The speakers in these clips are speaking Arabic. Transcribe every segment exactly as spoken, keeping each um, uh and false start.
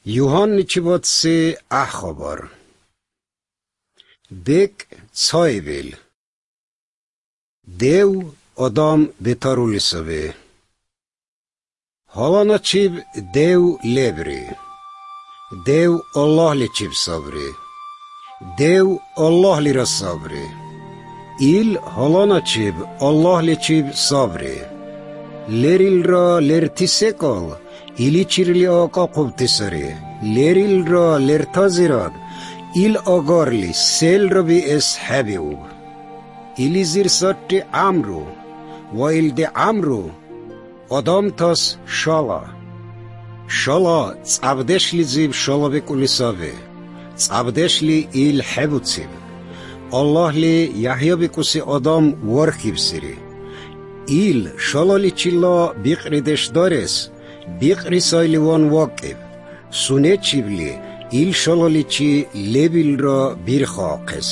Yuhanni chibotsi achobar. Bek tsoyvel. Dev odam betarulisave. Halana chib dev lebri. Dev Allah li chib sabri. Dev Allah li rasabri. Il halana chib Allah li chib sabri. Leril ra lertisekal. İli çirli aka kubtisari, leril ra lertazirad, il agarli sel rabi es habiub. İli zirsatti amru, va il de amru, adam tas şala. Şala tsabdeşli zib şala bekulisave, tsabdeşli il habutsib. Allah li Yahya bekusi adam varkibsiri. Il şala li çilla biqrideş dares, Biqri saylivan vakib, sunechibli il shalalichi lebil ra birkhaqes.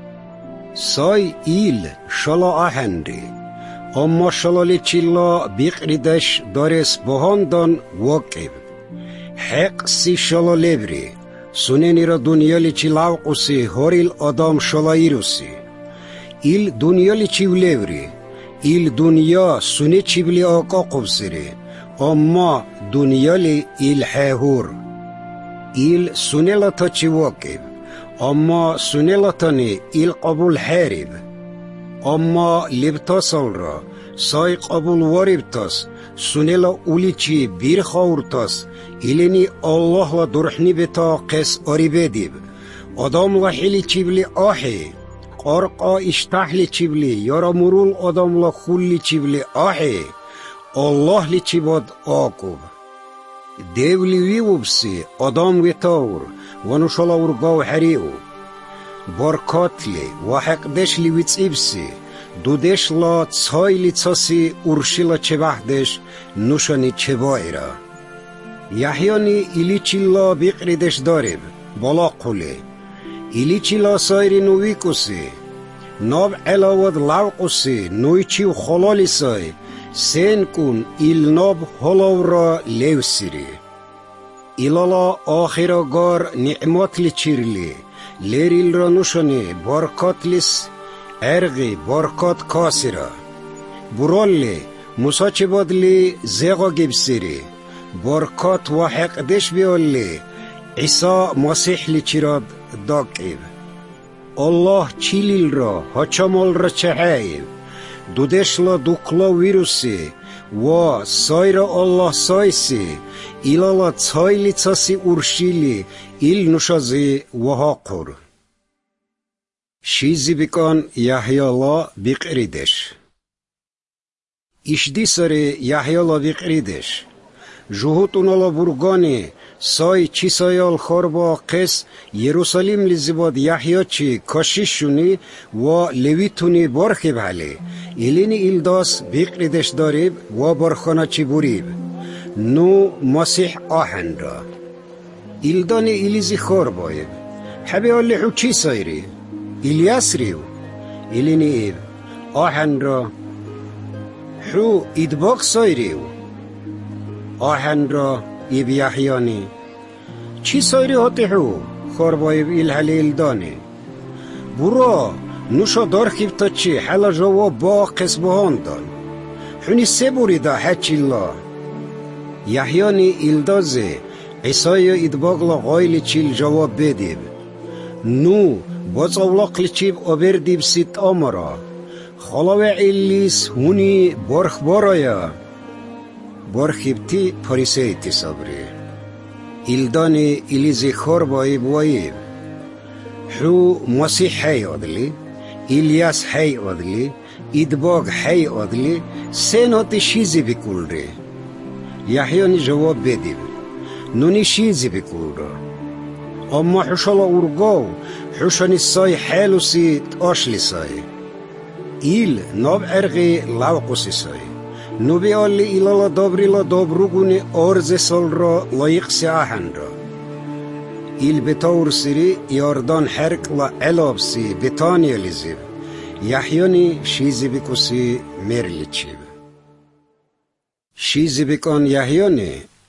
Say il shala ahenri, amma shalalichi la biqri desh dares bohandan vakib. Heq si shala lebri, suneni ra dunyalichi lavqusi horil adam shalairusi. Il dunyalichi levri, il dunya sunechibli aqaqubsiri. Amma dunyali il hehur. Il sunelata chivakib. Amma sunelatani il qabul harib. Amma libtasalra say qabul waribtas. Sunela ulichi bir khaurtas. Ilini Allah la durhni beta qes aribedib. Adam la hili chibli ahi. Qarqa ishtahli chibli. Yaramurul adam la khulli chibli ahi. Allah li chibad akub. Devli vivubsi adam vitaur, vanushala urgav hariu. Barkatli, vahaqdeshli vitsibsi, dudeshla tsayli tsasi urshila chevahdesh, nushani chevaira. Yahyani ilichilla biqridesh darib, balaquli. Ilichilla sayri nuvikusi, nab elavad lavqusi, nuichiv khalalisay, Sen kun il nob holovra levsiri. Ilala akhira gar ni'mat li chirli. Leril ra nushani barkatlis ergi barkat kasira. Buralli musachibadli zega gibsiri. Barkat wa haqdesh bialli. Isa masih li chirad daqib. Allah chilil ra hachamal ra chahayib. Dudeshla dukla virusi, va sayra Allah saysi, ilala tsayli tsasi urshili, il nushazi vahaqur. Shizi bikan Yahya la biqridesh. İşdisari Yahya la biqridesh. Juhutunala burgani, say çisayal kharba qes, Yerusalim li zibad Yahya chi kashishuni va levituni barkhib hali. İlini ildas biqridesh darib va barkhana chi burib. Nu masih ahenra. İldani ilizi kharbayib. Habi alli huçi sayri. İlyasriv. İlini ib. Ahenra. Hu idbaq sayriv. Ahenra ib Yahyani. Çi sayri hatihu. Kharbayib il halil dani. Bura. Nusha darkhib tachi hala jawab ba qisbahandan. Huni seburida hachilla. Yahyani ildaze Isaya idbagla gayli chil jawab bedib. Nu batsavlaqli chib aberdib sit amara. Khalave illis huni barkh baraya. Barkhibti pariseyti sabri. Ildani ilizi kharbayib wayib. Hu masih hay adli. İlyas hay adli, idbag hay adli, sen hati şizi bikulri. Yahyani cevap bedib, nuni şizi bikulra. Amma huşala urgav, huşani say halusi taşli say. İl nab ergi lavqusi say. Nubi alli ilala dabrila dabruguni arze salra layıqsi ahenra. Il betaur siri yardan herkla elabsi betaniya lizib. Yahyani shizi bikusi merlichib. Shizi bikan Yahyani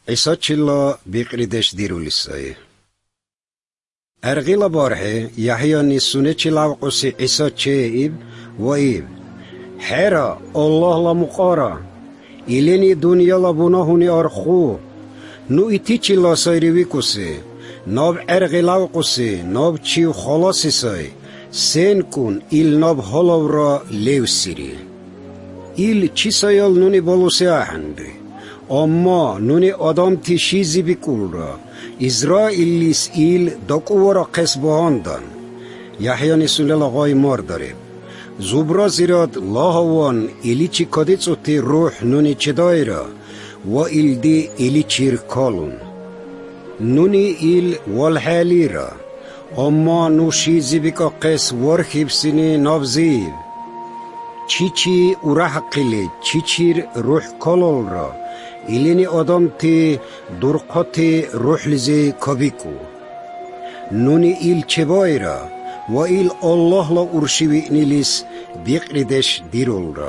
عیسی چلا بیقریدش دیرولیسای. ارغیلا باره یحیی نیسونه چلاو قصی عیسی چه ایب و ایب. حرا الله لا مقارا. ایلینی دنیا لا بناهونی آرخو. نو ایتی چلا سایروی کسی. ناب ارغیلاو قصی ناب چیو خلاصی سای. سین کن ایل ناب حلاو را لیو سیری. ایل چی سایال نونی بالوسی آهنده. اما نونی آدم تی شیزی بکول را اسرائیلیس ایل دکوورا قصباندن یحیی نیسونه لغای مار داره زبرا زیراد لاهوان ایلی چی کدیتو تی روح نونی چه دایره و ایل دی ایلی چیر کالون نونی ایل والحالی را اما نو شیزی بکا قص ورخیب سینی نابزیب چی چی اوره قیلی چی چیر روح کالول را ایلینی آدم تی درقاتی روح لیزی کبیکو نونی ایل چه بایرا و ایل الله لا ارشیوی نیلیس بیقریدش دیرول را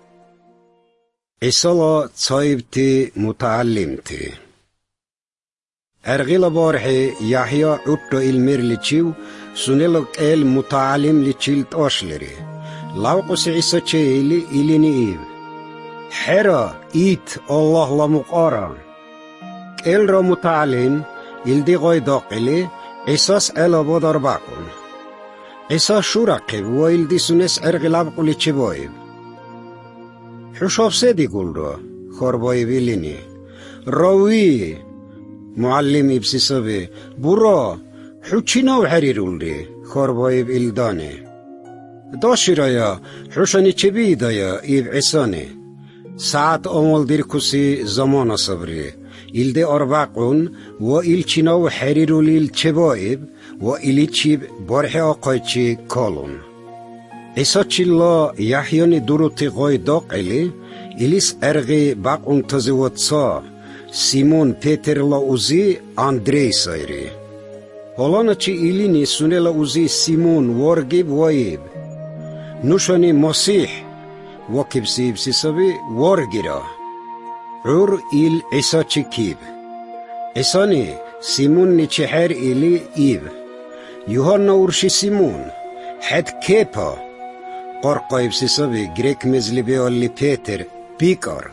عیسی لا صایب تی متعلم تی ارغیلا باره یحیی عطا ایلمیر لیچیو سونیلوک ایل متعلم لیچیل تاشلری لاوقوس عیسی چه ایلی ایلینی ایب حرا ایت الله لا مقارا ایل را متعلم ایل دی غای داقلی عیساس ایلا بادار باقون عیسا شو رقیب و ایل دی سونس ارغلاب قولی چه بایب حشاب سیدی گل را خاربای بیلینی راوی معلم ایبسی سبی برا حو چی نو حریرول دی خاربای بیل دانه داشی رایا حوشانی چه بیدایا ایب عیسانه ساعت آمال دیر کسی زمان صبری ایل دی اربعون و ایل چیناو حریرول ایل چه بایب و ایلی چیب بارح آقای چی کالون عیسی چلا یحیی دروتی غای داق ایلی ایلیس ارغی باقون تزیوات سا سیمون پیتر لاوزی اندری سایری حالا چی ایلی نیسونه لاوزی سیمون وارگیب وایب نوشانی مسیح وكب سيب سيسبي ورقرا عور إيل عيسى تشكيب عيساني سيمون نتشحر إلي إيب يوهانا ورشي سيمون حد كيبا قرقايب سيسبي غريك مزلبي اللي بيتر بيكار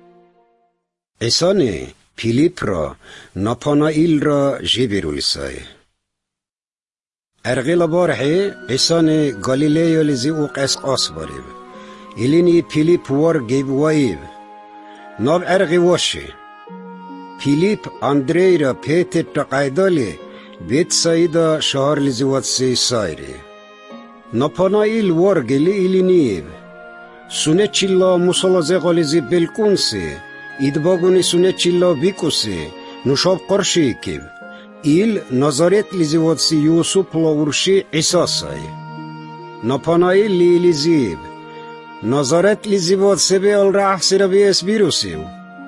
عيساني فيليب را نابانائيل را جيبيرو لساي ارغيلا بارحي عيساني غاليليو لزي اوقس قاس باريب إليني فيليب وارجيب وايب ناب أرغي واشي فيليب أندريرا بيتر تقايدالي بيت سايدا شهر لزيوات سي سايري نابانائيل وارجلي إلينيب سنة چلا مصالزة غاليزي بلكونسي إدباغوني سنة چلا بيكوسي نشاب قرشي كيب إيل نظارت لزيوات سي يوسف لاورشي عيساساي نابانائيل لي لزيب نظرت لزيبوت سبيل راح سيربيس بيروسيو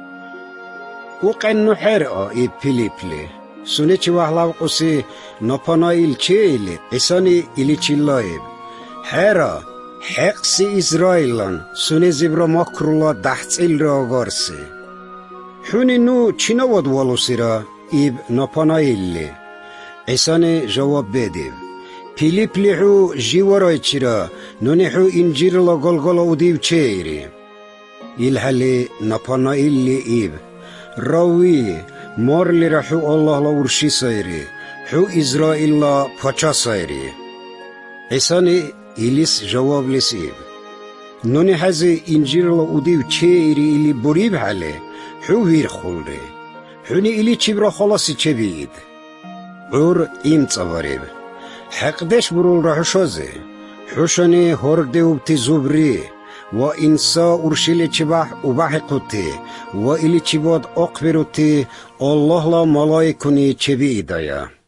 وقنو حرقا اي بيليبلي سونيچي وحلاو قسي نابانائيل چيلي عيساني إلي چلايب حرا حقسي إسرائيلان سوني زبرا مكرولا دحتيل را غارسي حوني نو چينا ودوالو سيرا ايب نابانائيلي عيساني جواب بيديب فيليب لحو جيوراي چرا نونحو انجير لا غلغلا وديو چيري يلحلي نابانائيل لي ايب راوي مار لي رحو الله لا ورشي سايري حو إسرائيل لا پاچا سايري عيساني إليس جواب لسيب نوني حزي انجير لا وديو چيري إلي بريب حالي حو وير خولري حوني إلي چبرا خلاصي چبيد عور إيم تصواريب حقدش برول را حشازه حشاني هرده وبتي زبري وإنسا أرشيلي چبح وبحقوتي وإلي چباد أقبروتي الله لا ملايكوني چبي إدايا